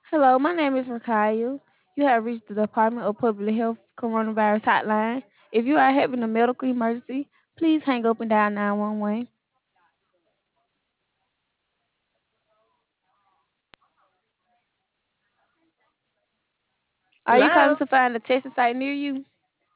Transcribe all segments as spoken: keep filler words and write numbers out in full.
Hello, my name is Rakaya. You have reached the Department of Public Health Coronavirus Hotline. If you are having a medical emergency, please hang up and dial nine one one. Are you calling Hello. to find a testing site near you?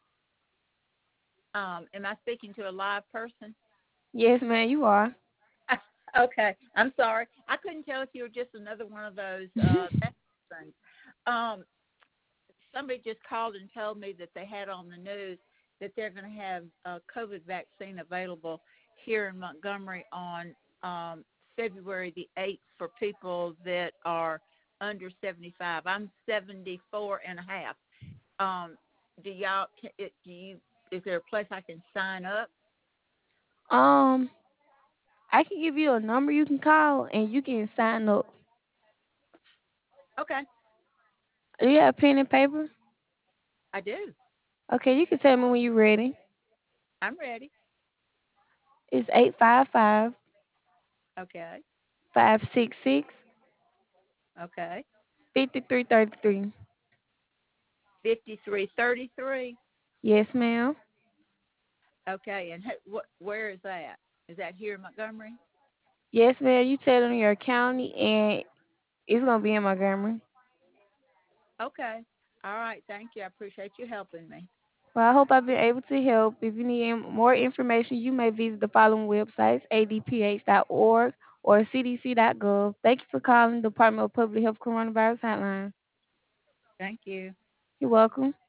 Um, am I speaking to a live person? Yes, ma'am, you are. Okay. I'm sorry. I couldn't tell if you were just another one of those uh things. Um, Somebody just called and told me that they had on the news that they're going to have a COVID vaccine available here in Montgomery on um, February the eighth for people that are under seventy-five. I'm seventy-four and a half. Um, do y'all, do you, is there a place I can sign up? um, I can give you a number you can call and you can sign up. Okay, Do you have pen and paper? I do. Okay, you can tell me when you're ready. I'm ready. It's eight five five, Okay, five six six, okay. five three three three. fifty-three thirty-three. Yes, ma'am. Okay, and wh- wh- where is that? Is that here in Montgomery? Yes, ma'am. You tell them your county and it's gonna be in Montgomery. Okay. All right. Thank you. I appreciate you helping me. Well, I hope I've been able to help. If you need any more information, you may visit the following websites: a d p h dot org or c d c dot gov. Thank you for calling the Department of Public Health Coronavirus Hotline. Thank you. You're welcome.